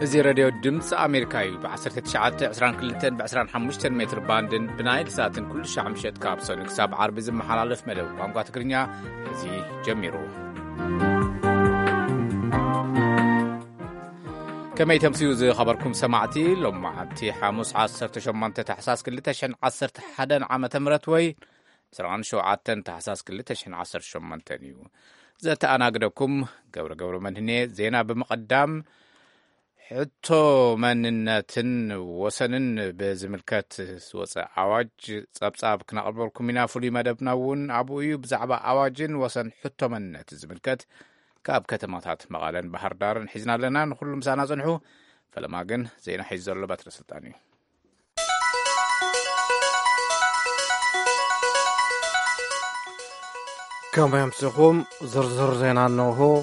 زي راديو دمس أمريكاي بعصرة تشعات 22 ب25 متر باندن بنايل ساعتن كل شعب مشت كابسون كساب عربي زي محلالف ملو قامقا تقرنيا زي جميرو كما يتمسيو زي خبركم سمعتي لما عبتي حاموس عصر تشمانت تحساس كل تشن عصر حدن عامة مرتوي سرعان شو عادتن تحساس كل تشن عصر شمانتنيو زات أنا أقدركم قور من هنا زينا بمقدام حتى مننتن وسنن بزملكات وصا عواج صبصاب كنا قبلكم منا فلي مدبناون ابوي بزعبا عواجن وسن حتى مننت زملكات كاب كتماتات مقالن بحر دارن حزنا لنا نخل مسانا صنحو فلما جن زينا حيزر لبتر سلطاني كما يمسخوم زرزر زينا نوهو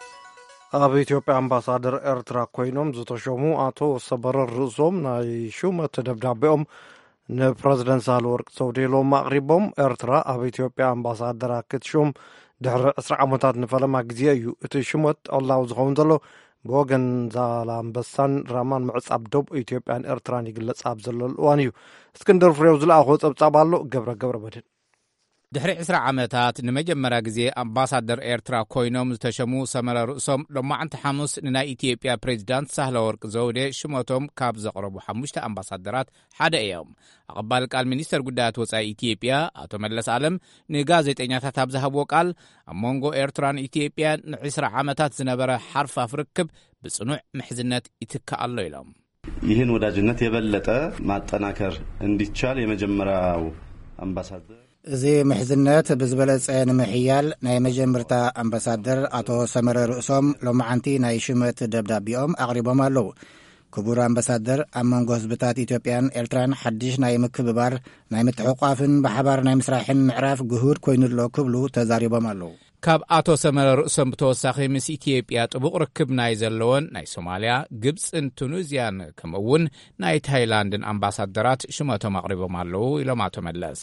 أبي إثيوبيا أمباسادر إرترا كوينوم زتشومو أتو صبر الرزوم ناي شومة تدبدابهم نبرزدنت سالورك سوديلو مغربهم إرترا أبي إثيوبيا أمباسادر كتشوم دحر أسرع عمتات نفلما جزيايو إتشومت الله وزغوندلو بوغن زالام بسان رامان معص أبدوب إثيوبيا إرتراني قلت أبزلو الوانيو اسكندر فريوز الأخوص أبصابالو قبر بدن دحري 10 عامات نمجمرا غزي امباسادر ايرترا كوينوم زتشمو سمر رؤسوم لما انت حاموس نا ايثيوبيا بريزيدنت سهلورق زودي شموتوم كاب زقربو 5 امباسادرات حدا ايام اقبال قال مينستر غدات وصا ايثيوبيا اتو ملس عالم نغازيطኛታት ابزحبو قال امونغو ايرتران ايثيوبيا 10 عامات زنبره حرف افركب بصنوع محزنات يتكالو يلام ይህን ወዳጅነት የበለጠ ማጠናከር እንዲቻል የመጀመሪያው አምባሳደር زي محزنات بزبلت نمحيال ناي مجمرتا امباسادر اتو سمر رؤسوم لما عنتي ناي شمت دبدابيوم اقربهم اللو كبور امباسادر امونغو حزبتات ايثيوبيان إرتران حدش ناي مكببار ناي متحقافن بحبار ناي مسراحن معراف جهود كوينلو كبلو تزاريبهم اللو كاب اتو سمر رؤسوم بتوساخي مس ايثيوبيا طبق ركب ناي زلون ناي سوماليا غبص تونيزيان كمون ناي تايلاندن امباسادرات شمتو مقربهم اللو الى ما تملس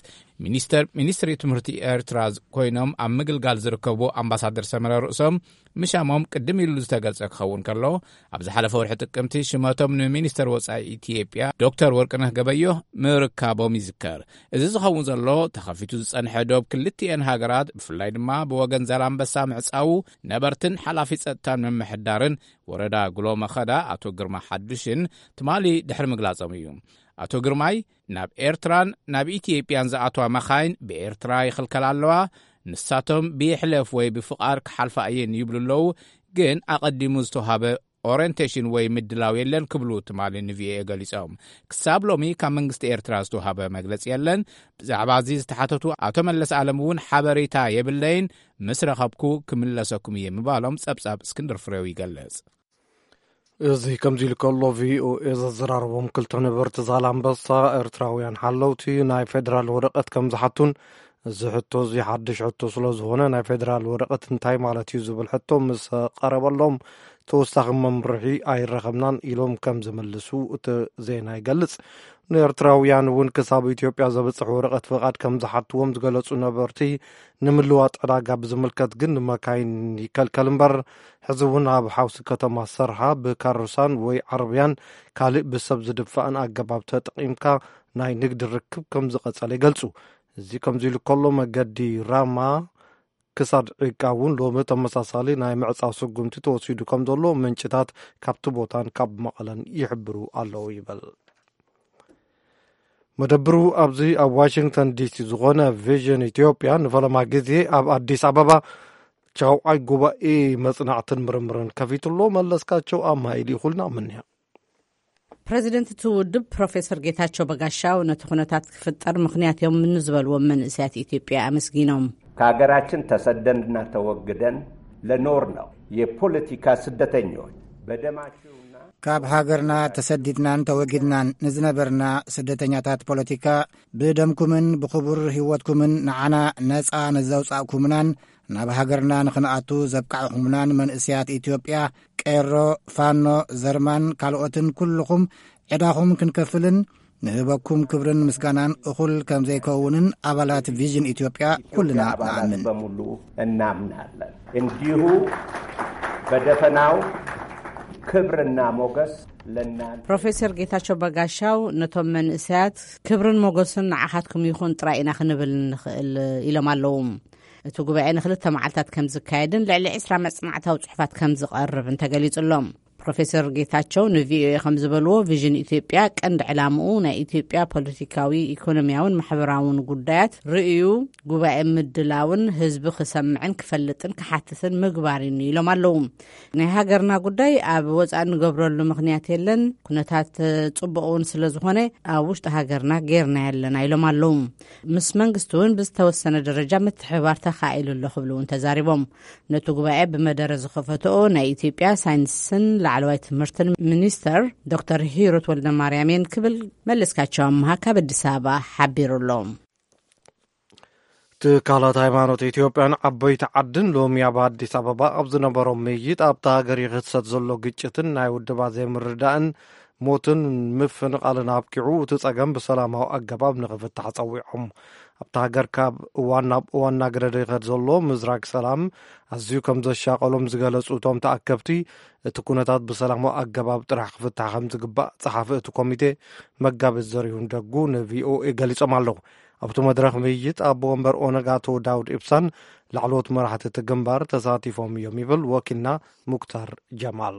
ሚኒስትሪ ትምህርቲ ኤርትራ ኮይኖም ኣብ ምግልጋል ዝርከቡ ኣምባሳደር ሰመረ ርእሶም ምሻሞም ቅድም ኢሉ ዝተገልጸ ክኸውን ከሎ ኣብ ዝሓለፈ ወርሒ ጥቅምቲ ሽመቶም ንሚኒስተር ወጻኢ ኢትዮጵያ ዶክተር ወርቅነህ ገበዮ ምርካቦም ይዝከር እዚ ዝኸውን ዘሎ ተኸፊቱ ዝጸንሐ ዶብ ክልቲአን ሃገራት ብፍላይ ድማ ብወገን ዛላምበሳ ምዕጻው ነበርትን ሓላፊ ጸጥታን መምሕዳርን ወረዳ ጉሎ መኸዳ ኣቶ ግርማ ሓዱሽን ትማሊ ድሕሪ ምግላጾም እዩ አቶ ግርማይ ናብ ኤርትራን ናብ ኢትዮጵያን ዝኣትዋ መኻይን በኤርትራ ይኽልከል ኣለዋ ንሳቶም ቢሕለፍ ወይ ብፍቃር ክሓልፋ እየን ይብሉለው ግን ኣቐዲሙ ዝተውሃበ ኦሪንቴሽን ወይ ምድላው የለን ክብሉ ትማሊ ንቪኤ ገሊጾም ክሳብ ሎሚ ካብ መንግስቲ ኤርትራ ዝተውሃበ መግለጽ የለን ብዛዕባ እዚ ዝተሓተቱ አቶ መለስ ዓለም እውን ሓበሬታ የብለይን ምስ ረኸብኩ ክምለሰኩም እየ ምባሎም ጸብጻብ እስክንድር ፍሬው ይገልጽ እዚ ከምዚ ልከሎ ቪኦኤ ዘዘራርቦም ክልተ ነበርቲ ዛላምበሳ ኤርትራውያን ሓለውቲ ናይ ፌደራል ወረቐት ከም ዝሓቱን እዚ ሕቶ እዚ ሓድሽ ሕቶ ስለ ዝኾነ ናይ ፌደራል ወረቐት እንታይ ማለት እዩ ዝብል ሕቶ ምስ ቀረበሎም ተወሳኺ መምርሒ ኣይረኸብናን ኢሎም ከም ዝመልሱ እቲ ዜና ይገልጽ ንኤርትራውያን እውን ክሳብ ኢትዮጵያ ዘብፅሕ ወረቐት ፍቓድ ከም ዝሓትዎም ዝገለጹ ነበርቲ ንምልዋጥ ዕዳጋ ብዝምልከት ግን ንመካይን ይከልከል እምበር ሕዚ እውን ኣብ ሓውሲ ከተማ ሰርሓ ብካሮሳን ወይ ዓረብያን ካልእ ብሰብ ዝድፋእን ኣገባብ ተጠቒምካ ናይ ንግዲ ርክብ ከም ዝቐጸለ ይገልጹ እዚ ከምዚ ኢሉ ከሎ መገዲ ራማ ክሳድ ዒቃ እውን ሎሚ ተመሳሳሊ ናይ ምዕጻው ስጉምቲ ተወሲዱ ከም ዘሎ ምንጭታት ካብቲ ቦታን ካብ መቐለን ይሕብሩ ኣለዉ ይበል መደብሩ ኣብዚ ኣብ ዋሽንግተን ዲሲ ዝኾነ ቪዥን ኢትዮጵያ ንፈለማ ግዜ ኣብ ኣዲስ ኣበባ ቻውዓይ ጉባኤ መጽናዕትን ምርምርን ከፊትሎ መለስካቸው ኣማይሊ ይኹልና ምንያ ፕሬዚደንት ትውድብ ፕሮፌሰር ጌታቸው በጋሻው ነቲ ኩነታት ክፍጠር ምክንያት እዮም ምንዝበልዎም መንእስያት ኢትዮጵያ አመስጊኖም ከሀገራችን ተሰደንና ተወግደን ለኖር ነው የፖለቲካ ስደተኞች በደማቸውና ካብ ሃገርና ተሰዲድናን ተወጊድናን ንዝነበርና ስደተኛታት ፖለቲካ ብደምኩምን ብኽቡር ህይወትኩምን ንዓና ነፃ ነዘውፃእኩምናን ናብ ሃገርና ንኽንኣቱ ዘብቃዕኹምናን መንእስያት ኢትዮጵያ ቀሮ ፋኖ ዘርማን ካልኦትን ኩልኹም ዕዳኹም ክንከፍልን ንህበኩም ክብርን ምስጋናን እኹል ከም ዘይከውንን ኣባላት ቪዥን ኢትዮጵያ ኩልና ንኣምን በሙሉ እናምናለን እንዲሁ በደፈናው ክብርና ሞገስ ፕሮፌሰር ጌታቸው በጋሻው ነቶም መንእሰያት ክብርን ሞገስን ንዓኻትኩም ይኹን ጥራይ ኢና ክንብል ንኽእል ኢሎም ኣለዉ። እቲ ጉባኤ ንክልተ መዓልታት ከም ዝካየድን ልዕሊ 20 መጽናዕታዊ ጽሑፋት ከም ዝቐርብ እንተገሊጹሎም ፕሮፌሰር ጌታቸው ንቪኦኤ ከም ዝበልዎ ቪዥን ኢትዮጵያ ቀንዲ ዕላምኡ ናይ ኢትዮጵያ ፖለቲካዊ ኢኮኖሚያውን ማሕበራውን ጉዳያት ርእዩ ጉባኤ ምድላውን ህዝቢ ክሰምዕን ክፈልጥን ክሓትትን ምግባርን ኢሎም ኣለዉ። ናይ ሃገርና ጉዳይ ኣብ ወፃኢ ንገብረሉ ምክንያት የለን ኩነታት ጽቡቕውን ስለ ዝኾነ ኣብ ውሽጢ ሃገርና ጌርና ያለና ኢሎም ኣለዉ። ምስ መንግስቲ እውን ብዝተወሰነ ደረጃ ምትሕብባር ተኻኢሉ ኣሎ ክብሉ ተዛሪቦም ነቲ ጉባኤ ብመደረ ዝኸፈትኦ ናይ ኢትዮጵያ ሳይንስን ላዕለዋይ ትምህርትን ሚኒስተር ዶክተር ሂሩት ወልደማርያምን ክብል መለስካቸው ኣምሃ ካብ አዲስ አበባ ሓቢሩሎም። ትካላት ሃይማኖት ኢትዮጵያን ዓበይቲ ዓድን ሎሚ ኣብ አዲስ አበባ ኣብ ዝነበሮም ምይይጥ ኣብታ ሃገር ይኽሰት ዘሎ ግጭትን ናይ ውድባት ዘይምርዳእን ሞትን ምፍንቃልን ኣብቂዑ እቲ ጸገም ብሰላማዊ ኣገባብ ንኽፍታሕ ጸዊዖም። ኣብታ ሃገር ካብ እዋን ናብ እዋን እናገረደ ይኸድ ዘሎ ምዝራግ ሰላም ኣዝዩ ከም ዘሻቀሎም ዝገለጹ እቶም ተኣከብቲ እቲ ኩነታት ብሰላማዊ ኣገባብ ጥራሕ ክፍታሕ ከም ዝግባእ ጸሓፊ እቲ ኮሚቴ መጋቢት ዘሪሁን ደጉ ንቪኦኤ ገሊጾም ኣለዉ። ኣብቲ መድረኽ ምይይጥ ኣቦ ወንበር ኦነግ አቶ ዳውድ ኢብሳን ላዕለዎት መራሕቲ እቲ ግንባር ተሳቲፎም እዮም ይብል ወኪልና ሙክታር ጀማል።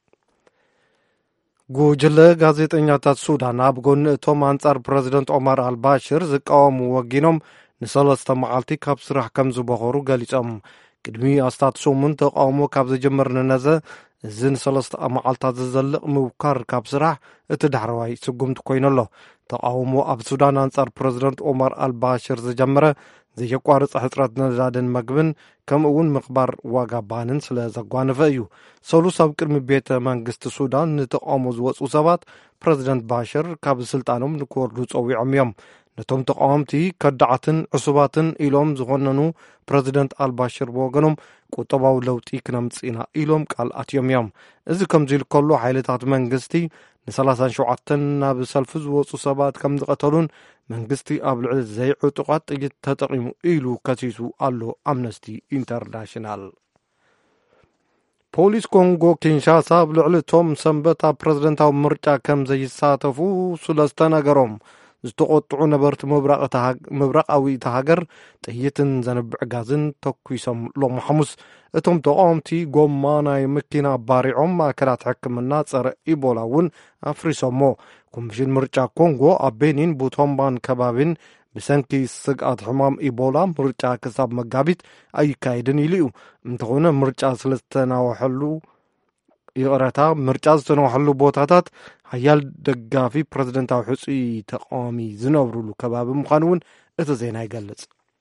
ጉጅለ ጋዜጠኛታት ሱዳን ኣብ ጎኒ እቶም አንጻር ፕረዚደንት ኦማር አልባሽር ዝቃወሙ ወጊኖም ንሰለስተ መዓልቲ ካብ ስራሕ ከም ዝበኸሩ ገሊጾም ቅድሚ ኣስታት 8 ተቃውሞ ካብ ዝጅምር ንነዘ እዚ ንሰለስተ መዓልታት ዝዘልቕ ምውካር ካብ ስራሕ እቲ ዳሕረዋይ ስጉምቲ ኮይኑ ኣሎ። ተቃውሞ ኣብ ሱዳን አንጻር ፕረዚደንት ኦማር አልባሽር ዝጀመረ ዘየቋርጽ ሕፅረት ነዳድን መግብን ከምኡውን ምኽባር ዋጋ ባንን ስለ ዘጓንፈ እዩ። ሰሉስ ኣብ ቅድሚ ቤተ መንግስቲ ሱዳን ንተቃውሞ ዝወፁ ሰባት ፕረዚደንት ባሽር ካብ ስልጣኖም ንክወርዱ ፀዊዖም እዮም። ነቶም ተቃወምቲ ከዳዓትን ዕሱባትን ኢሎም ዝኾነኑ ፕረዚደንት አልባሽር ብወገኖም ቁጠባዊ ለውጢ ክነምጽኢና ኢሎም ቃል ኣትዮም እዮም። እዚ ከምዚ ኢሉ ከሎ ሓይልታት መንግስቲ ን37 ናብ ሰልፊ ዝወፁ ሰባት ከም ዝቐተሉን መንግስቲ ኣብ ልዕሊ ዘይዕጡቃት ጥይት ተጠቂሙ ኢሉ ከሲሱ ኣሎ ኣምነስቲ ኢንተርናሽናል። ፖሊስ ኮንጎ ኪንሻሳ ኣብ ልዕሊ እቶም ሰንበት ኣብ ፕረዚደንታዊ ምርጫ ከም ዘይሳተፉ ስለዝተነገሮም ዝተቆጥዑ ነበርቲ ምብራቃዊ እታ ሃገር ጥይትን ዘንብዕ ጋዝን ተኩሶም ሎሚ ሐሙስ እቶም ተቃወምቲ ጎማ ናይ መኪና ባሪዖም ማእከላት ሕክምና ጸረ ኢቦላ እውን ኣፍሪሶሞ። ኮሚሽን ምርጫ ኮንጎ ኣብ ቤኒን ቡቶምባን ከባቢን ብሰንኪ ስግኣት ሕማም ኢቦላ ምርጫ ክሳብ መጋቢት ኣይካይድን ኢሉ እዩ። እንተኾነ ምርጫ ስለዝተናወሐሉ ይቕረታ ምርጫ ዝተነዋሐሉ ቦታታት ሓያል ደጋፊ ፕረዚደንታዊ ሕፁይ ተቃዋሚ ዝነብሩሉ ከባቢ ምዃኑ እውን እቲ ዜና ይገልጽ።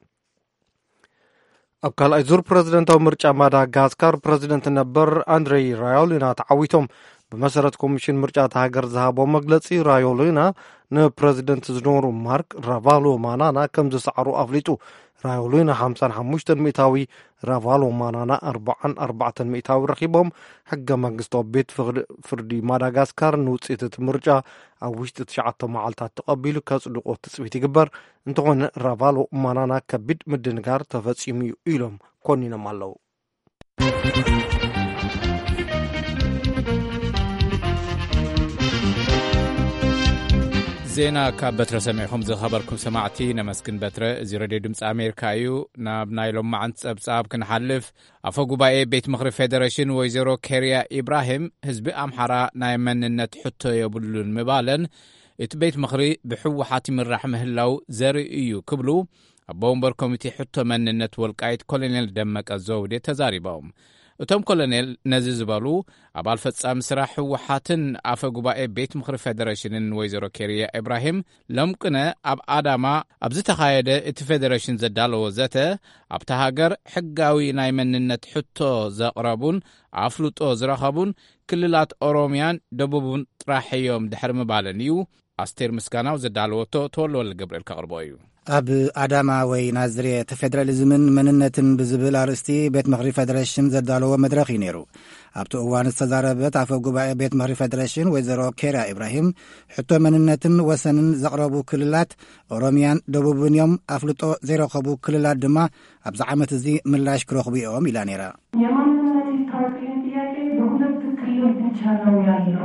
ኣብ ካልኣይ ዙር ፕረዚደንታዊ ምርጫ ማዳጋስካር ፕረዚደንት ነበር አንድሬይ ራዮሊና ተዓዊቶም ብመሰረት ኮሚሽን ምርጫ ሃገር ዝሃቦ መግለጺ ራዮሊና ንፕረዚደንት ዝነበሩ ማርክ ራቫሎ ማናና ከም ዝሰዓሩ ኣፍሊጡ። ራዮሊና 55 ሚእታዊ ራቫሎ ማናና 44 ሚእታዊ ረኺቦም ሕገ መንግስታዊ ቤት ፍርዲ ማዳጋስካር ንውፅኢት እቲ ምርጫ ኣብ ውሽጢ 9 መዓልታት ተቐቢሉ ከጽድቆ ትጽቢት ይግበር። እንተኾነ ራቫሎ ማናና ከቢድ ምድንጋር ተፈጺሙ እዩ ኢሎም ኮኒኖም ኣለዉ። ዜና ካብ በትረ ሰሚዕኹም ዝኸበርኩም ሰማዕቲ ነመስግን በትረ። እዚ ሬድዮ ድምፂ ኣሜሪካ እዩ። ናብ ናይ ሎማዓንቲ ጸብጻብ ክንሓልፍ ኣፈ ጉባኤ ቤት ምኽሪ ፌደሬሽን ወይዘሮ ኬርያ ኢብራሂም ህዝቢ ኣምሓራ ናይ መንነት ሕቶ የብሉን ምባለን እቲ ቤት ምኽሪ ብሕወሓት ይምራሕ ምህላው ዘርኢ እዩ ክብሉ ኣቦ ወንበር ኮሚቴ ሕቶ መንነት ወልቃይት ኮሎኔል ደመቀ ዘውዴ ተዛሪቦም። እቶም ኮሎኔል ነዚ ዝበሉ ኣባል ፈጻሚ ስራሕ ሕወሓትን ኣፈ ጉባኤ ቤት ምኽሪ ፌደሬሽንን ወይዘሮ ኬርያ ኢብራሂም ሎምቅነ ኣብ ኣዳማ ኣብ ዝተኻየደ እቲ ፌደሬሽን ዘዳለዎ ዘተ ኣብታ ሃገር ሕጋዊ ናይ መንነት ሕቶ ዘቕረቡን ኣፍልጦ ዝረኸቡን ክልላት ኦሮምያን ደቡብን ጥራሕ እዮም ድሕሪ ምባለን እዩ። ኣስቴር ምስጋናው ዘዳለወቶ ተወልወል ገብርኤል ከቕርቦ እዩ። ኣብ ኣዳማ ወይ ናዝሬት ፌደራሊዝምን መንነትን ብዝብል ኣርእስቲ ቤት ምኽሪ ፌደሬሽን ዘዳለዎ መድረኽ እዩ ነይሩ። ኣብቲ እዋን ዝተዛረበት ኣፈ ጉባኤ ቤት ምኽሪ ፌደሬሽን ወይዘሮ ኬርያ ኢብራሂም ሕቶ መንነትን ወሰንን ዘቕረቡ ክልላት ኦሮምያን ደቡብን እዮም፣ ኣፍልጦ ዘይረኸቡ ክልላት ድማ ኣብዚ ዓመት እዚ ምላሽ ክረኽቡ እዮም ኢላ ነይራ። የማንነት ፓርቲ ጥያቄ በሁለት ክልል ብቻለው ያለው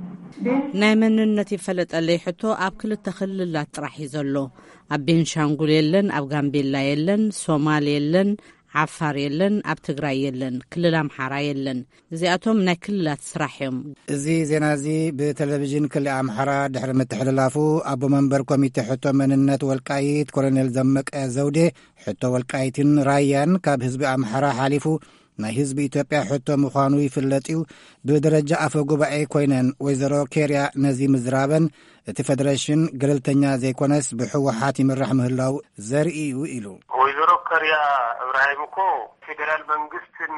ናይ መንነት ይፈለጠለይ ሕቶ ኣብ ክልተ ክልላት ጥራሕ እዩ ዘሎ። ኣብ ቤንሻንጉል የለን፣ ኣብ ጋምቤላ የለን፣ ሶማሌ የለን፣ ዓፋር የለን፣ ኣብ ትግራይ የለን፣ ክልል ኣምሓራ የለን። እዚኣቶም ናይ ክልላት ስራሕ እዮም። እዚ ዜና እዚ ብቴሌቪዥን ክልል ኣምሓራ ድሕሪ ምትሕልላፉ ኣቦ መንበር ኮሚቴ ሕቶ መንነት ወልቃይት ኮሎኔል ደመቀ ዘውዴ ሕቶ ወልቃይትን ራያን ካብ ህዝቢ ኣምሓራ ሓሊፉ ናይ ህዝቢ ኢትዮጵያ ሕቶ ምዃኑ ይፍለጥ እዩ። ብደረጃ ኣፈ ጉባኤ ኮይነን ወይዘሮ ኬርያ ነዚ ምዝራበን እቲ ፌደሬሽን ገለልተኛ ዘይኮነስ ብሕወሓት ይምራሕ ምህላው ዘርኢ እዩ ኢሉ ወይዘሮ ኬርያ እብራሂም እኮ ፌደራል መንግስትን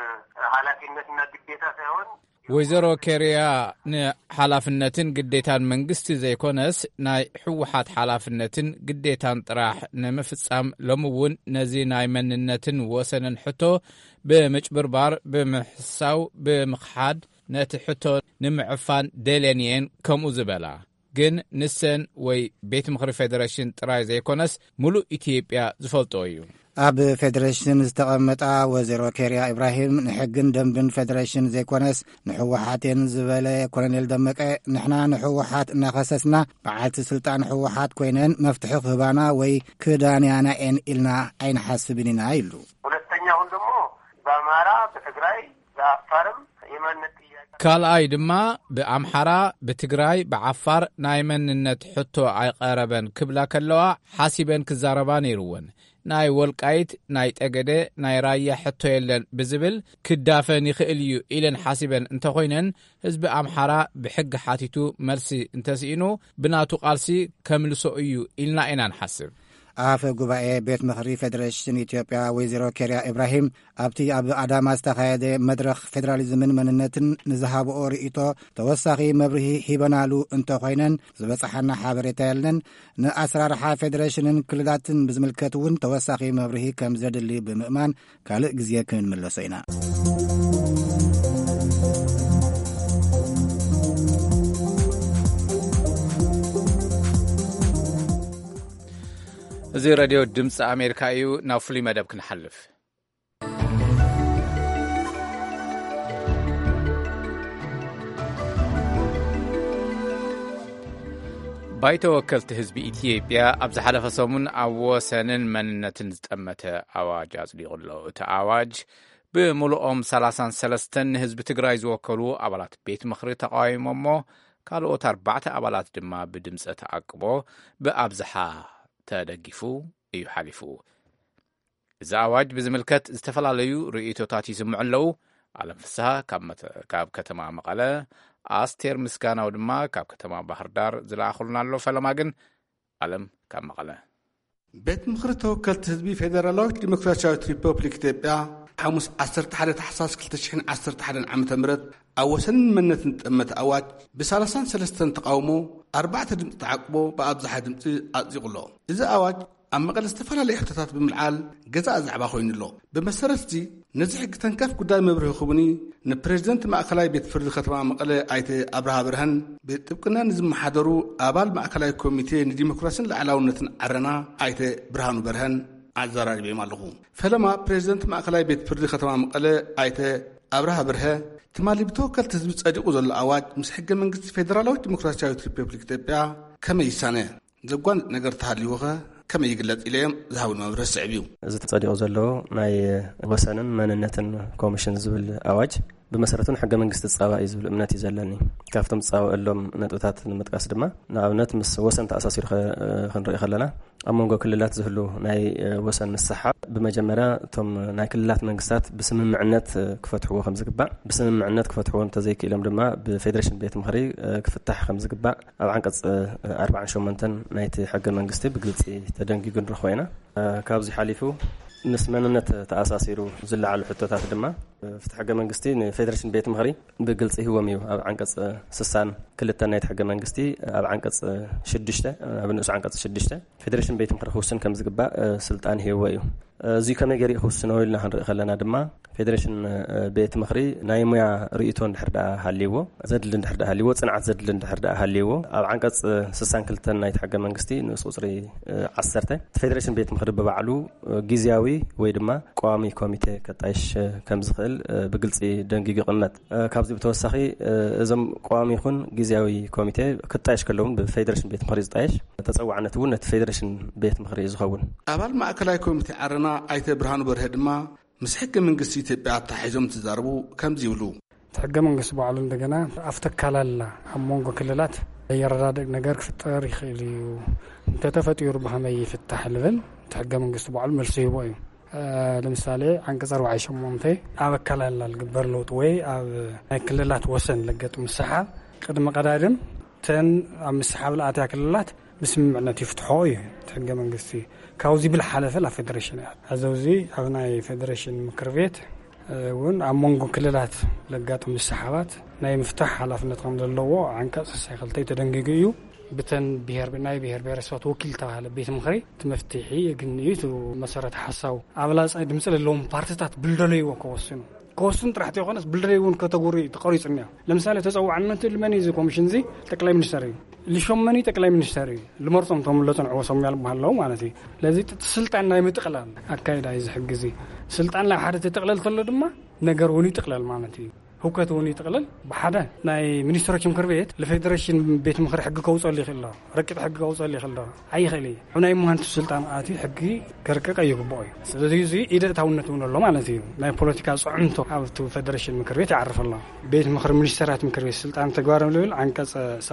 ሓላፊነትና ግዴታ ሳይሆን ወይዘሮ ኬርያ ንሓላፍነትን ግዴታን መንግስቲ ዘይኮነስ ናይ ሕወሓት ሓላፍነትን ግዴታን ጥራሕ ንምፍጻም ሎምውን ነዚ ናይ መንነትን ወሰንን ሕቶ ብምጭብርባር ብምሕሳው ብምኽሓድ ነቲ ሕቶ ንምዕፋን ደልየንየን ከምኡ ዝበላ ግን ንሰን ወይ ቤት ምክሪ ፌደሬሽን ጥራይ ዘይኮነስ ሙሉእ ኢትዮጵያ ዝፈልጦ እዩ። ኣብ ፌደሬሽን ዝተቐመጣ ወይዘሮ ኬርያ ኢብራሂም ንሕግን ደንብን ፌደሬሽን ዘይኮነስ ንሕወሓትን ዝበለ ኮሎኔል ደመቀ ንሕና ንሕወሓት እናኸሰስና በዓልቲ ስልጣን ሕወሓት ኮይነን መፍትሒ ክህባና ወይ ክዳንያና ኤን ኢልና ኣይንሓስብን ኢና ኢሉ ሁለተኛውን ደሞ በአማራ በትግራይ በአፋርም የማንነት ካልኣይ ድማ ብኣምሓራ ብትግራይ ብዓፋር ናይ መንነት ሕቶ ኣይቐረበን ክብላ ከለዋ ሓሲበን ክዛረባ ነይሩወን። ናይ ወልቃይት ናይ ጠገደ ናይ ራያ ሕቶ የለን ብዝብል ክዳፈን ይኽእል እዩ ኢለን ሓሲበን እንተኾይነን ህዝቢ ኣምሓራ ብሕጊ ሓቲቱ መልሲ እንተስኢኑ ብናቱ ቃልሲ ከምልሶ እዩ ኢልና ኢና ንሓስብ። ኣፈ ጉባኤ ቤት ምክሪ ፌደሬሽን ኢትዮጵያ ወይዘሮ ኬርያ ኢብራሂም ኣብቲ ኣብ ኣዳማ ዝተኻየደ መድረኽ ፌደራሊዝምን መንነትን ንዝሃብኦ ርእቶ ተወሳኺ መብርሂ ሂበናሉ እንተኾይነን ዝበፅሓና ሓበሬታ የለን ንኣሰራርሓ ፌደሬሽንን ክልላትን ብዝምልከት እውን ተወሳኺ መብርሂ ከም ዘድሊ ብምእማን ካልእ ግዜ ክንምለሶ ኢና። እዚ ሬድዮ ድምፂ ኣሜሪካ እዩ። ናብ ፍሉይ መደብ ክንሓልፍ። ባይተ ወከልቲ ህዝቢ ኢትዮጵያ ኣብ ዝሓለፈ ሰሙን ኣብ ወሰንን መንነትን ዝጠመተ ኣዋጅ ኣጽዲቑ ኣሎ። እቲ ኣዋጅ ብምሉኦም 33 ንህዝቢ ትግራይ ዝወከሉ ኣባላት ቤት ምክሪ ተቃዊሞሞ ካልኦት 4 ኣባላት ድማ ብድምፀ ተኣቅቦ ብኣብዝሓ ተደጊፉ እዩ ሓሊፉ። እዚ ኣዋጅ ብዝምልከት ዝተፈላለዩ ርእቶታት ይስምዑ ኣለዉ። ዓለም ፍስሓ ካብ ከተማ መቐለ፣ ኣስቴር ምስጋናው ድማ ካብ ከተማ ባህር ዳር ዝለኣኹልና ኣሎ። ፈለማ ግን ዓለም ካብ መቐለ። ቤት ምክሪ ተወከልቲ ህዝቢ ፌደራላዊት ዲሞክራሲያዊት ሪፐብሊክ ኢትዮጵያ ሐሙስ 11 ታሕሳስ 2011 ዓ.ም ኣብ ወሰንን መንነትን ዝጠመተ ኣዋጅ ብ33 ተቃውሞ 4 ድምፂ ተዓቅቦ ብኣብዝሓ ድምፂ ኣጽዲቑሎ። እዚ ኣዋጅ ኣብ መቐለ ዝተፈላለዩ ሕቶታት ብምልዓል ገዛእ ዛዕባ ኮይኑ ኣሎ። ብመሰረት እዚ ነዚ ሕጊ ተንከፍ ጉዳይ መብርሂ ክቡኒ ንፕሬዚደንት ማእከላይ ቤት ፍርዲ ከተማ መቐለ ኣይተ ኣብርሃ ብርሃን ብጥብቅና ንዝመሓደሩ ኣባል ማእከላይ ኮሚቴ ንዲሞክራሲን ላዕላውነትን ዓረና ኣይተ ብርሃኑ በርሀን ኣዘራሪቦም ኣለኹ። ፈለማ ፕሬዚደንት ማእከላይ ቤት ፍርዲ ከተማ መቐለ ኣይተ ኣብርሃ ብርሀ ትማሊ ብተወከልቲ ህዝቢ ጸዲቑ ዘሎ ኣዋጅ ምስ ሕገ መንግስቲ ፌደራላዊት ዲሞክራሲያዊት ሪፐብሊክ ኢትዮጵያ ከመይ ይሳነ ዘጓንጥ ነገር ተሃልዩኸ ከመይ ይግለጽ ኢሎም ዝሃብሉ መብርሂ ስዕብ እዩ። እዚ ተጸዲቑ ዘሎ ናይ ወሰንን መንነትን ኮሚሽን ዝብል ኣዋጅ ብመሰረቱን ሕገ መንግስቲ ጸባ እዩ ዝብል እምነት እዩ ዘለኒ። ካብቶም ጸባእሎም ነጥብታት ንምጥቃስ ድማ ንኣብነት ምስ ወሰን ተኣሳሲሩ ክንርኢ ከለና ኣብ መንጎ ክልላት ዝህሉ ናይ ወሰን ምስሓብ ብመጀመርያ እቶም ናይ ክልላት መንግስታት ብስምምዕነት ክፈትሕዎ ከም ዝግባእ ብስምምዕነት ክፈትሕዎ እንተዘይክኢሎም ድማ ብፌደሬሽን ቤት ምክሪ ክፍታሕ ከም ዝግባእ ኣብ ዓንቀጽ 48 ናይቲ ሕገ መንግስቲ ብግልፂ ተደንጊጉ ንረኽቦ ኢና። ካብዚ ሓሊፉ ምስ መንነት ተኣሳሲሩ ዝለዓሉ ሕቶታት ድማ ፍትሒ ሕገ መንግስቲ ንፌደሬሽን ቤት ምክሪ ብግልፂ ህወም እዩ። ኣብ ዓንቀጽ 62 ናይቲ ሕገ መንግስቲ ኣብ ዓንቀጽ 6 ኣብ ንእሱ ዓንቀጽ 6 ፌደሬሽን ቤት ምክሪ ክውስን ከም ዝግባእ ስልጣን ህይወ እዩ። እዚ ከመይ ገሪ ክውስነው ኢልና ክንርኢ ከለና ድማ ፌደሬሽን ቤት ምኽሪ ናይ ሞያ ርእይቶ እንድሕርዳ ሃልይዎ ዘድል እንድሕርዳ ሃልይዎ ጽንዓት ዘድል እንድሕርዳ ሃልይዎ ኣብ ዓንቀጽ 62 ናይ ሕገ መንግስቲ ንኡስ ቁጽሪ 10 ፌደሬሽን ቤት ምኽሪ በባዕሉ ጊዜያዊ ወይ ድማ ቋሚ ኮሚቴ ከጣይሽ ከም ዝኽእል ብግልጺ ደንጊግ ይቕመጥ ካብዚ ብተወሳኺ እዞም ቋሚ ይኹን ጊዜያዊ ኮሚቴ ከጣይሽ ከለውን ብፌደሬሽን ቤት ምኽሪ ዝጣይሽ ተጸዋዕነት እውን ነቲ ፌደሬሽን ቤት ምኽሪ ዝኸውን ኣባል ማእከላዊ ኮሚቴ ዓረና ኣይተ ብርሃኑ በርሀ ድማ ምስ ሕገ መንግስቲ ኢትዮጵያ ተሓሒዞም ትዛረቡ ከምዚ ይብሉ ሕገ መንግስቲ በዓሉ እንደገና ኣፍተካላላ ኣብ መንጎ ክልላት የረዳድእ ነገር ክፍጠር ይኽእል እዩ እንተተፈጢሩ ብኸመይ ይፍታሕ ልብል ሕገ መንግስቲ በዓሉ መልሲ ይህቦ እዩ ለምሳሌ አንቀጽ 48 ኣብ ኣካላላ ዝግበር ለውጥ ወይ ኣብ ናይ ክልላት ወሰን ለገጡ ምሰሓብ ቅድመ ቀዳድም ተን ኣብ ምሰሓብ ለኣትያ ክልላት بسمعنا تفتحوه تحقق من قصي كاوزي بالحلفة لا فيدريشن هذوزي أبناء فيدريشن مكرفيت ون عمونكم كللات لقاتهم السحابات ناي مفتاح على فنتهم للوا عن كاس السيخلتي تدنجيجيو بتن بيهر بناي بيهر بيرسوات وكيل تاعها بيت مخري تمفتحي جنيت ومسارات حساو عملاس أيد مثل اللون بارتات بلدلي وكوسن كوسن راح تيغونس بلدريون كاتيجوري تقريص عنها لمثال تسوى عنا الماني زي كوميشن زي تقلي منستري اللي شمني تقلي منستري المرطم تم لطن عوصم يالله بحالله معناتي لازم تسلطان ناي متقلال اكايد عايز حق زي سلطان لا حدا تقلل تلو دما نغروني تقلل معناتي هوكاتوني تقلل بحدا ناي منستركم كربيت الفيدريشن بيت مخر حق كوصل لي خلا ركب حق كوصل لي خلا اي خلي وناي مهندس سلطان اتي حقي كركق يغبوي سلازي ايده تاونتون له معناتي ناي بوليتيكا صعنتو عرفتو فيدريشن مكربيت يعرف الله بيت مخر منسترات مكربيت سلطان تغوارم لول عنقص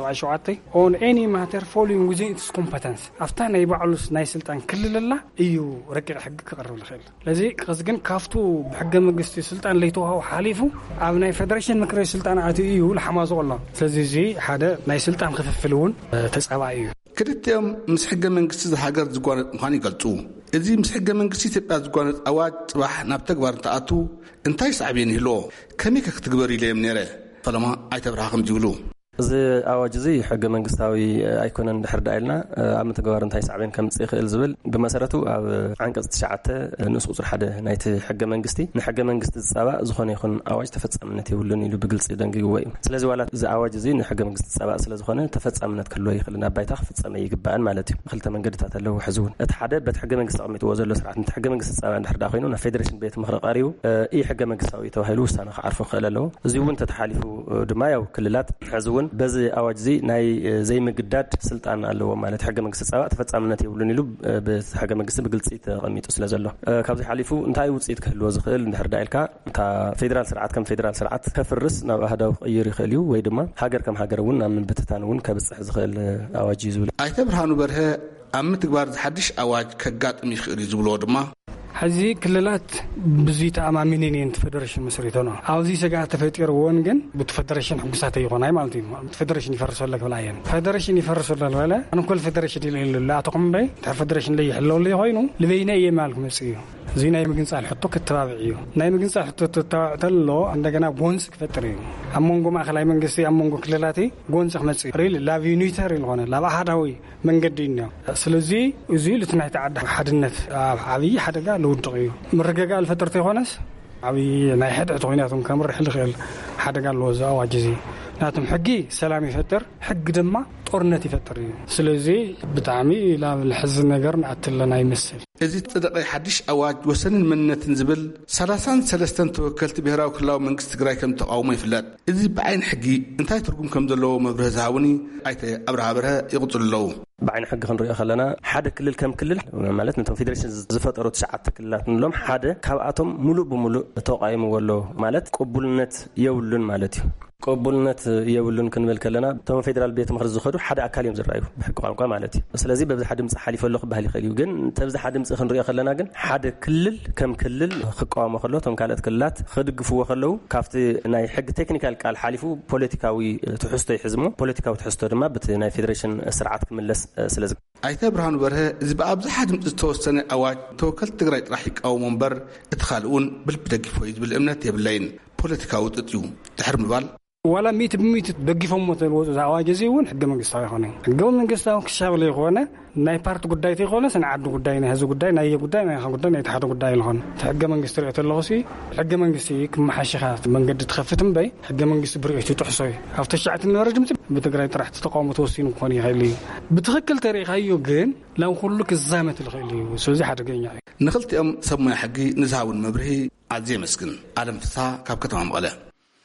77 on any matter following within its competence after ناي بعلوس ناي سلطان كل الله ايو ركب حق كقرب الخيل لذي قصدن كافتو بحق مجلس سلطان ليتوها وحالفو ابناي فيدريشن مكري سلطان عتيو لحماز والله ስለዚህ ሓደ ናይ ስልጣን ክፍፍልውን ተጻባዩ ክልተም ምስ ሕገ መንግስቲ ዝሃገር ዝጓነጥ ምዃኑ ይገልጹ እዚ ምስ ሕገ መንግስቲ ኢትዮጵያ ዝጓነጥ ኣዋጅ ጽባሕ ናብ ተግባር ተኣቱ እንታይ ሳዕቤን ይህልዎ ከመይ ክትግበር ኢለም ነይረ ፈለማ ኣይተብራኸም ዝብሉ እዚ ኣዋጅ እዚ ሕገ መንግስታዊ ኣይኮነን ድሕርዳ ኢልና ኣብ ምትግባር እንታይ ሳዕቤን ከም ጽይኽእል ዝብል ብመሰረቱ ኣብ ዓንቀጽ 9 ንኡስ ቁጽሪ 1 ናይቲ ሕገ መንግስቲ ንሕገ መንግስቲ ዝጻባእ ዝኾነ ይኹን ኣዋጅ ተፈጻምነት ይብሉን ኢሉ ብግልጽ ደንጊግዎ እዩ ስለዚ ዋላ እዚ ኣዋጅ እዚ ንሕገ መንግስቲ ዝጻባእ ስለ ዝኾነ ተፈጻምነት ክህልዎ ይኽእል ናብ ባይታ ክፍጸም ይግባእን ማለት እዩ ክልተ መንገድታት ኣለዉ ሕዝውን እቲ ሓደ በቲ ሕገ መንግስቲ ኣቕሚጥዎ ዘሎ ስርዓት ነቲ ሕገ መንግስቲ ዝጻባእ ድሕርዳ ኮይኑ ናብ ፌደሬሽን ቤት ምኽሪ ቀሪቡ ኢ ሕገ መንግስታዊ ተባሂሉ ውሳነ ክዓርፉ ክእል ኣለዎ እዚ እውን ተተሓሊፉ ድማ ያው ክልላት ሕዝውን በዚ ኣዋጅ እዚ ናይ ዘይምግዳድ ስልጣን ኣለዎ ማለት ሕገ መንግስቲ ጸባእ ተፈጻምነት ይብሉን ኢሉ ብሕገ መንግስቲ ብግልጽ ተቐሚጡ ስለ ዘሎ ካብዚ ሓሊፉ እንታይ ውጽኢት ክህልዎ ዝኽእል እንድሕር ዳኢልካ እታ ፌደራል ስርዓት ከም ፌደራል ስርዓት ከፍርስ ናብ ኣህዳዊ ክቕይር ይኽእል እዩ ወይ ድማ ሃገር ከም ሃገር እውን ናብ ምንብትታን እውን ከብጽሕ ዝኽእል ኣዋጅ እዩ ዝብል ኣይተ ብርሃኑ በርሀ ኣብ ምትግባር ዝሓድሽ ኣዋጅ ከጋጥም ይኽእል እዩ ዝብልዎ ድማ هذه كللات بزيت أمامينين تفدرشن مسريتنا عاوزي سجع تفتير وونجن بتفدرشن حقسات يقون هاي مالتين تفدرشن يفرس لك ولا ين فدرشن يفرس ولا أنا كل فدرشن اللي لا تقوم به تفدرشن اللي يحلو اللي هاينو لبينا يمالكم مسيو زي نايم جنسال حطوك الترابعيو نايم جنسال حطو تلو عندنا جونس كفترين أمونجو ما خلاي من قصي أمونجو كللاتي جونس خمسي ريل لا فينيتر الغنى لا واحد هوي من قدينا سلزي وزي لتنعي تعدى حد النت عبي حد قال لودقيو مرقا الفترة خونس عبي ما يحد عطويناتهم كامر حل خيل حد قال لوزا واجزي ناتم حقي سلام يفتر حق دما طورنت يفتر سلازي بتعمي لا الحزن نجر نعتلنا يمثل እዚ ጽደቀ ሓድሽ ኣዋጅ ወሰንን መንነትን ዝብል 33 ተወከልቲ ብሄራዊ ክልላዊ መንግስቲ ትግራይ ከም ተቃውሞ ይፍለጥ እዚ ብዓይን ሕጊ እንታይ ትርጉም ከም ዘለዎ መብርህ ዝሃውኒ ኣይተ ኣብርሃ በርሀ ይቕጽልለው بعين حق خنري خلنا حدا كلل كم كلل مالت نتهم فيدريشن زفتروا 9 كللات نلوم حدا كاباتهم ملو بملو توقايم ولو مالت قبولنت يولن مالتي قبولنت يولن كنبل كلنا تم فيدرال بيت مخرج زخدو حدا اكل يوم زرايو بحق قانقا مالتي سلازي ببز حد مص حليف لو بحالي خليو جن تبز حد مص خنري خلنا جن حدا كلل كم كلل خقامه خلو تم كالت كلات خدقفو خلو كافت ناي حق تكنيكال قال حليفو بوليتيكاوي تحستو يحزمو بوليتيكاوي تحستو دما بت ناي فيدريشن سرعات كملس سلازي ኣይተ ብርሃኑ በርሀ እዚ ብኣብዝሓ ድምፂ ዝተወሰነ ኣዋጅ ተወከልቲ ትግራይ ጥራሕ ይቃወሙ እምበር እቲ ካልኡን ብልቢ ደጊፎ እዩ ዝብል እምነት የብለይን ፖለቲካዊ ጥጥ እዩ ድሕር ምባል ولا 100% دقيفهم متلوز زعواج زيون حق منقصاوي خونه حق منقصاو كشابل يخونه ناي بارت ጉዳይ تيخونه سنعد ጉዳይ نه هذا ጉዳይ ناي ጉዳይ ناي ጉዳይ ناي تحت ጉዳይ لهون حق منقص ريت اللوسي حق منقصي كمحشخات منقد تخفتم باي حق منقص بريتي تحصي افتشعت النرجمت بتقراي طرح تقاوم توسين كوني هايلي بتخكل تاريخ هيو جن لو كلك الزامه الخيلي سوزي حدقيا نخلتي ام سمي حقي نزاون مبرهي عزي مسكن عالم فتا كاب كتم مقله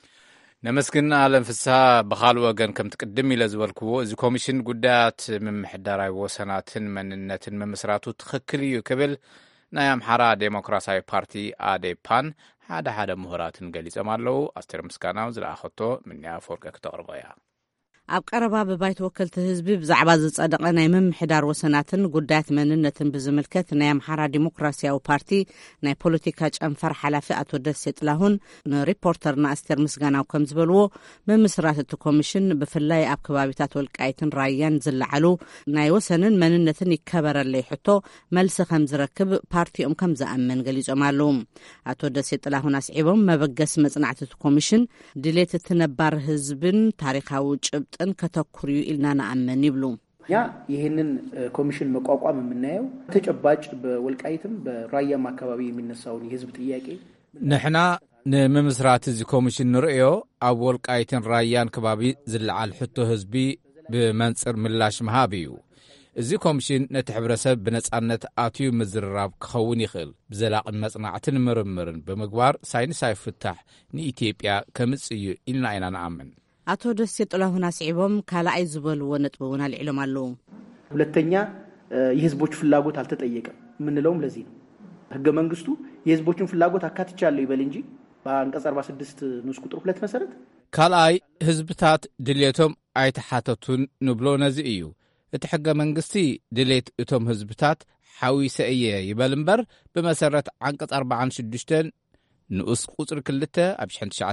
نمسكن عالم فسا بخال وغن كم تقدم الى زبلكو እዚ ኮሚሽን ጉዳያት ምምሕዳራዊ ወሰናትን መንነትን መመስራቱ ትክክልዩ ክብል ናይ አምሓራ ዴሞክራሲያዊ ፓርቲ አዴፓን ሓደ ምሁራትን ገሊጾም ኣለው። አስቴር ምስጋናው ዝለኣኸቶ ምንያ ፎርቀ ከተቕርበያ ኣብ ቀረባ በባይት ወከልቲ ህዝቢ ብዛዕባ ዝጸደቀ ናይ ምምሕዳር ወሰናትን ጉዳያት መንነትን ብዝምልከት ናይ አምሓራ ዲሞክራሲያዊ ፓርቲ ናይ ፖለቲካ ጨንፈር ሓላፊ አቶ ደሴ ጥላሁን ንሪፖርተርና አስቴር ምስጋናው ከም ዝበልዎ ብምስራት እቲ ኮሚሽን ብፍላይ ኣብ ከባቢታት ወልቃይትን ራያን ዝለዓሉ ናይ ወሰንን መንነትን ይከበረለይ ሕቶ መልሲ ከም ዝረክብ ፓርቲኦም ከም ዝኣመን ገሊጾም ኣለው። አቶ ደሴ ጥላሁን አስዒቦም መበገስ መጽናዕቲ እቲ ኮሚሽን ድሌት እቲ ነባር ህዝብን ታሪካዊ ጭብጥ ከተኩሪዩ ኢልና ነአመን ይብሉ። ያ ይሄንን ኮሚሽን መቋቋም የምናየው ተጨባጭ በወልቃይትም በራያም አካባቢ የሚነሳውን የህዝብ ጥያቄ ንሕና ንምስራት እዚ ኮሚሽን ንርእዮ ኣብ ወልቃይትን ራያን ከባቢ ዝለዓል ሕቶ ህዝቢ ብመንጽር ምላሽ መሃብ እዩ። እዚ ኮሚሽን ነቲ ሕብረተሰብ ብነጻነት ኣትዩ ምዝርራብ ክኸውን ይኽእል ብዘላቕን መጽናዕትን ምርምርን ብምግባር ሳይንሳዊ ፍታሕ ንኢትዮጵያ ከምጽዩ ኢልና ኢና ነአመን። አቶ ደሴ ጥላሁን አስዒቦም ካላአይ ዝበልዎ ነጥበውን አልዕሎም አለው። ሁለተኛ የህዝቦች ፍላጎት አልተጠየቀም ምንለውም ለዚህ ነው። ህገ መንግስቱ የህዝቦችን ፍላጎት አካትቻለሁ ይበል እንጂ በአንቀጽ 46 ንዑስ ቁጥር 2 መሰረት ካላአይ ህዝብታት ድሌቶም አይተሓተቱን ንብሎ ነዚ እዩ። እቲ ሕገ መንግስቲ ድሌት እቶም ህዝብታት ሓዊሰ እየ ይበል እምበር ብመሰረት አንቀጽ 46 ንኡስ ቁጥር 2 ኣብ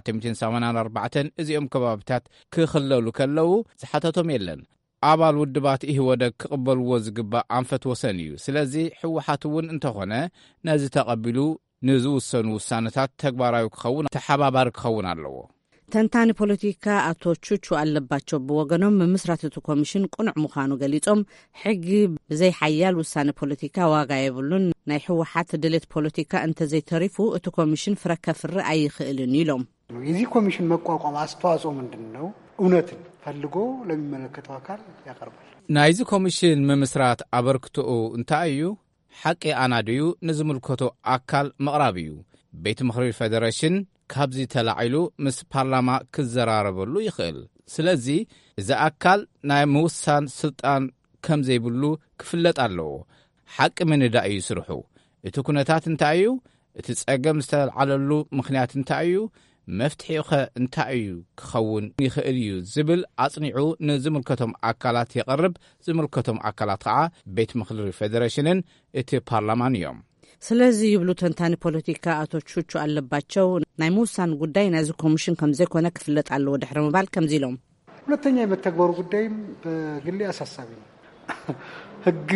1984 እዚኦም ከባቢታት ክኽለሉ ከለው ዝሓተቶም የለን። ኣባል ውድባት ኢህወደግ ክቕበልዎ ዝግባእ ኣንፈት ወሰን እዩ። ስለዚ ሕወሓት እውን እንተኾነ ነዚ ተቐቢሉ ንዝውሰኑ ውሳነታት ተግባራዊ ክኸውን ተሓባባሪ ክኸውን ኣለዎ። ተንታኒ ፖለቲካ አቶ ቹቹ አለባቸው ብወገኖም ምስራት እቲ ኮሚሽን ቁኑዕ ምዃኑ ገሊጾም ሕጊ ብዘይ ሓያል ውሳነ ፖለቲካ ዋጋ የብሉን ናይ ሕወሓት ድሌት ፖለቲካ እንተዘይተሪፉ እቲ ኮሚሽን ፍረ ከፍሪ ኣይኽእልን ኢሎም። የዚህ ኮሚሽን መቋቋም አስተዋጽኦ ምንድነው? እውነትን ፈልጎ ለሚመለከተው አካል ያቀርባል። ናይዚ ኮሚሽን ምምስራት አበርክቶኡ እንታይ እዩ? ሓቂ ኣናድዩ ንዝምልከቶ አካል መቕራብ እዩ። ቤት ምኽሪ ፌደሬሽን ካብዚ ተላዒሉ ምስ ፓርላማ ክዘራረበሉ ይኽእል። ስለዚ እዚ ኣካል ናይ ምውሳን ስልጣን ከም ዘይብሉ ክፍለጥ ኣለዎ። ሓቂ ምንዳእ እዩ ስርሑ። እቲ ኩነታት እንታይ እዩ? እቲ ጸገም ዝተልዓለሉ ምኽንያት እንታይ እዩ? መፍትሒኸ እንታይ እዩ ክኸውን ይኽእል እዩ ዝብል ኣጽኒዑ ንዝምልከቶም ኣካላት የቐርብ። ዝምልከቶም ኣካላት ከዓ ቤት ምኽሪ ፌደሬሽንን እቲ ፓርላማን እዮም። ስለዚ ይብሉ ተንታኒ ፖለቲካ አቶ ቹቹ አለባቸው ናይ ምውሳን ጉዳይ ናይዚ ኮሚሽን ከም ዘይኮነ ክፍለጥ ኣለዎ ድሕሪ ምባል ከምዚ ኢሎም። ሁለተኛ የመተግበሩ ጉዳይም በግሌ አሳሳቢ ነው። ህግ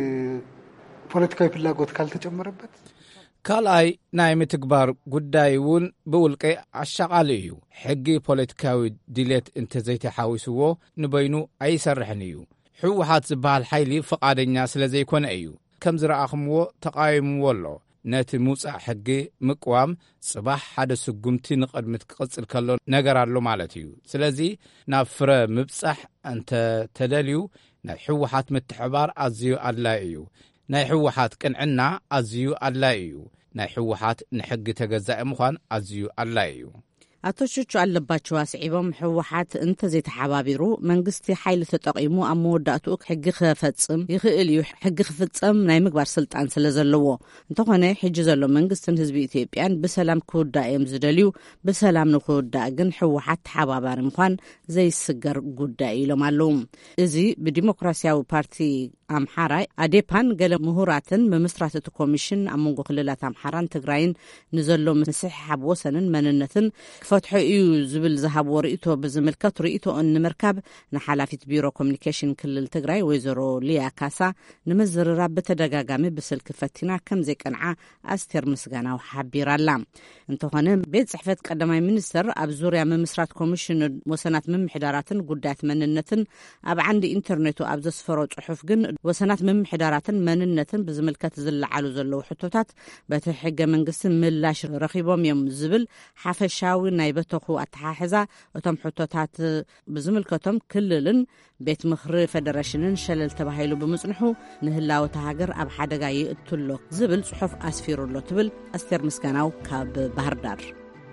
ፖለቲካዊ ፍላጎት ካልተጨመረበት ካልኣይ ናይ ምትግባር ጉዳይ እውን ብውልቂ ኣሻቓሊ እዩ። ሕጊ ፖለቲካዊ ድሌት እንተዘይተሓዊስዎ ንበይኑ ኣይሰርሕን እዩ። ሕወሓት ዝበሃል ሓይሊ ፈቃደኛ ስለ ዘይኮነ እዩ ከም ዝረኣኽምዎ ተቃይምዎ ኣሎ። ነቲ ምውፃእ ሕጊ ምቅዋም ጽባሕ ሓደ ስጉምቲ ንቕድሚት ክቕጽል ከሎ ነገር ኣሎ ማለት እዩ። ስለዚ ናብ ፍረ ምብጻሕ እንተ ተደልዩ ናይ ሕወሓት ምትሕባር ኣዝዩ ኣድላይ እዩ። ናይ ሕወሓት ቅንዕና ኣዝዩ ኣድላይ እዩ። ናይ ሕወሓት ንሕጊ ተገዛኢ ምዃን ኣዝዩ ኣድላይ እዩ። አቶ ቹቹ አለባቸው አስዒቦም ሕወሓት እንተዘይተሓባቢሩ መንግስቲ ሓይሊ ተጠቂሙ ኣብ መወዳእቱ ሕጊ ክፈጽም ይኽእል እዩ። ሕጊ ክፍጸም ናይ ምግባር ስልጣን ስለ ዘለዎ እንተኾነ ሕጂ ዘሎ መንግስትን ህዝቢ ኢትዮጵያን ብሰላም ክውዳእ እዮም ዝደልዩ። ብሰላም ንክውዳእ ግን ሕወሓት ተሓባባሪ ምዃን ዘይስገር ጉዳይ ኢሎም ኣለዉ። እዚ ብዲሞክራሲያዊ ፓርቲ ኣምሓራ ኣዴፓን ገለ ምሁራትን ብምስራት እቲ ኮሚሽን ኣብ መንጎ ክልላት ኣምሓራን ትግራይን ንዘሎ ምስሕሓብ ወሰንን መንነትን ክፈትሖ እዩ ዝብል ዝሃብዎ ርእቶ ብዝምልከት ርእቶን ንምርካብ ንሓላፊት ቢሮ ኮሚኒኬሽን ክልል ትግራይ ወይዘሮ ሊያ ካሳ ንምዝርራብ በተደጋጋሚ ብስልክ ፈቲና ከም ዘይቀንዓ ኣስቴር ምስጋናው ሓቢራላ። እንተኾነ ቤት ጽሕፈት ቀዳማይ ሚኒስትር ኣብ ዙርያ ምምስራት ኮሚሽን ወሰናት ምምሕዳራትን ጉዳያት መንነትን ኣብ ዓንዲ ኢንተርኔቱ ኣብ ዘስፈሮ ጽሑፍ ግን ወሰናት ምምሕዳራትን መንነትን ብዝምልከት ዝለዓሉ ዘለዉ ሕቶታት በቲ ሕገ መንግስቲ ምላሽ ረኺቦም እዮም ዝብል ሓፈሻዊ ናይ በተኹ ኣተሓሕዛ እቶም ሕቶታት ብዝምልከቶም ክልልን ቤት ምኽሪ ፌደሬሽንን ሸለል ተባሂሉ ብምጽንሑ ንህላወት ሃገር ኣብ ሓደጋ ይእትሎ ዝብል ጽሑፍ ኣስፊሩሎ ትብል ኣስቴር ምስጋናው ካብ ባህር ዳር።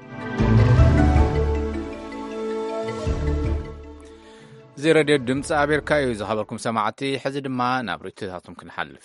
እዚ ሬድዮ ድምፂ ኣሜሪካ እዩ ዝኸበርኩም ሰማዕቲ። ሕዚ ድማ ናብ ርእቶታቱም ክንሓልፍ።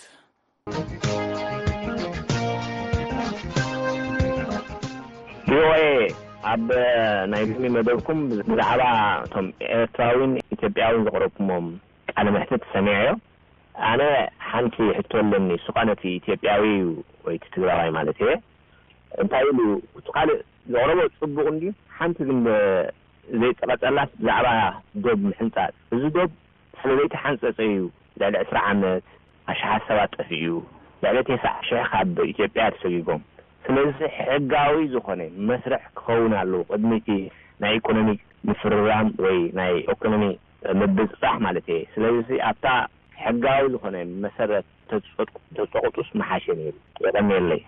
ቪኦኤ ኣብ ናይ ሎሚ መደብኩም ብዛዕባ እቶም ኤርትራዊን ኢትዮጵያዊን ዘቕረብኩሞም ቃለ መሕትት ሰሚዐዮ ኣነ ሓንቲ ሕቶለኒ ሱቓነቲ ኢትዮጵያዊ ወይ ትግራዋይ ማለት እየ እንታይ ኢሉ ካልእ ዘቕረቦ ጽቡቕ እንዲ ሓንቲ ግን ዘይጠቐጠላት ብዛዕባ ዶብ ምሕንጻጽ እዚ ዶብ ስለዘይቲ ሓንፀፀ እዩ ልዕሊ 20 ዓመት ኣሽሓት ሰባት ጠፊኡ ልዕሊ 9,000 ካብ ኢትዮጵያ ተሰጊጎም ስለዚ ሕጋዊ ዝኾነ መስርሕ ክኸውን ኣለዎ ቅድሚቲ ናይ ኢኮኖሚ ምፍርራም ወይ ናይ ኢኮኖሚ ምብፅጻሕ ማለት እዩ። ስለዚ ኣብታ ሕጋዊ ዝኾነ መሰረት ተፀቁጡስ መሓሸን እዩ የቀመለይ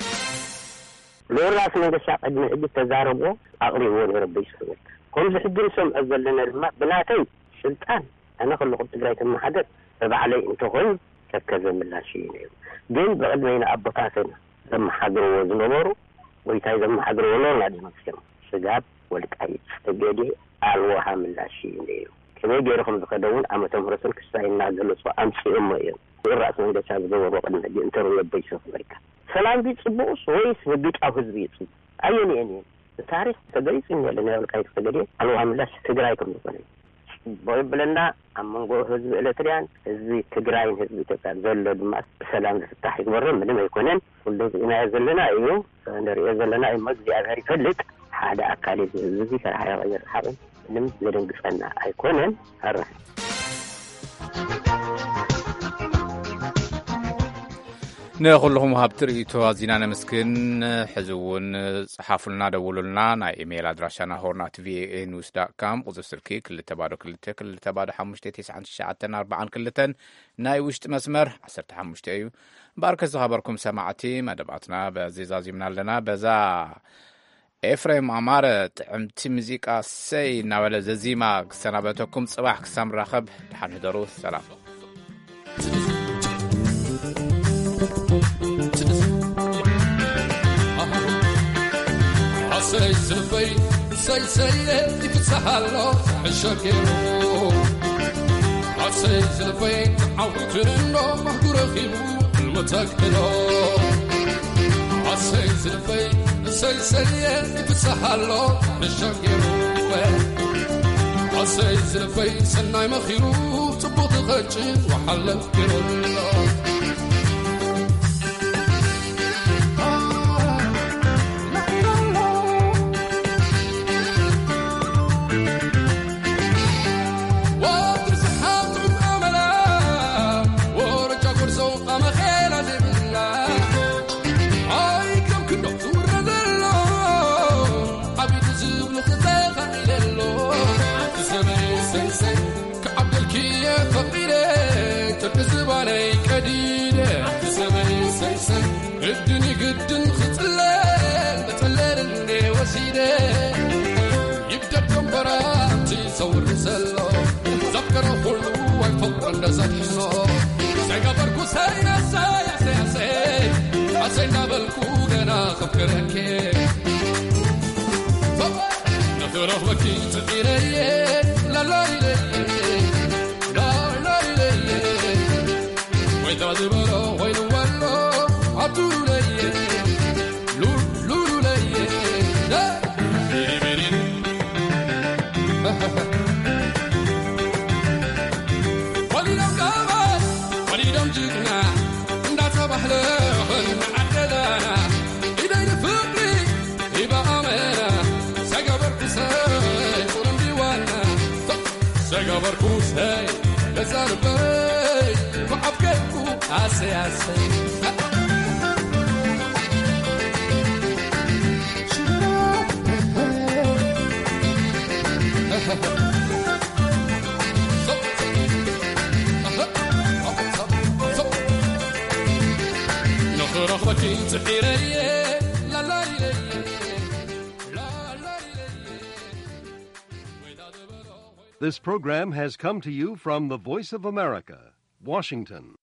ለራስ መንገሻ ቅድሚ ሕጂ ተዛረቦ ኣቕሪቦ ነረበይ ይስፈል ከምዚ ሕጂ ንሰምዖ ዘለና ድማ ብናተይ ስልጣን ኣነ ክልኹም ትግራይ ተመሓደር በባዕለይ እንተኾን ከከዘ ምላሽ እዩ ግን ብቅድመና ኣቦታትና ዘመሓድርዎ ዝነበሩ ወይታይ ዘመሓድርዎ ኖርና ድመስከም ስጋብ ወልቃይት ተገዲ ኣልዋሃ ምላሽ እዩ ከመይ ገይርኩም ዝኸደውን ዓመተ ምህረትን ክሳይና ገለጹ ኣምሲኦም እዮም ራስ መንገሻ ዝገበሮ ቅድሚ ሕጂ እንተረበይ ይስፈል ሰላም ቢጽቡስ ወይስ ብግጫው ህዝብ ይጽቡ አየኔ ታሪክ ተገይጽኝ ያለና ወልቃይት ተገዲ አልዋ ምላሽ ትግራይ ከምሆነ በብለና አመንጎ ህዝብ ኤሌክትሪያን ህዝብ ትግራይን ህዝብ ኢትዮጵያ ዘሎ ድማ ሰላም ዝፍታሕ ይግበር ምንም አይኮነን ሁሉ ኢና ዘለና እዩ እንደሪያ ዘለና መግዚ አገር ይፈልጥ ሓደ አካል ህዝብ ከራያ ይርሐብ ምንም ለደንግጸና አይኮነን አረ ንኹልኹም ሃብቲ ርእቶ ኣዚና ነመስግን ሕዚ እውን ጽሓፉልና ደውሉልና ናይ ኢሜይል ኣድራሻና ሆርናት ቪኦኤ ኒውስ ዳት ካም ቁጽሪ ስልኪ 222 ናይ ውሽጢ መስመር 15 እዩ ባርከ ዝኸበርኩም ሰማዕቲ መደባትና በዚ ዛዚምና ኣለና በዛ ኤፍሬም ኣማረ ጥዕምቲ ሙዚቃ ሰይ እናበለ ዘዚማ ክሰናበተኩም ጽባሕ ክሳብ ንራኸብ ድሓን ህደሩ ሰላም say ifsahallo shakiro say zilfay awtino mahdurahibu almutakilo say zilfay ifsahallo shakiro say zilfay sanay makhiru tbut qajin wa halakiro الدنيا قد خطلان بتلال اللي وسيده يبدأ بمبرات يصور رسالة ذكر كله ويفكر النزل حلو سيقبركو سينا سينا بالكوغنا خبرك نثره وكي تغيرين لا لا لا لا لا لا وإذا ذبرا وين ولو عطولي لولولي لا بيرين ولي عسي عسي نخرخبك انت حيرية لا لا لا This program has come to you from the Voice of America, Washington.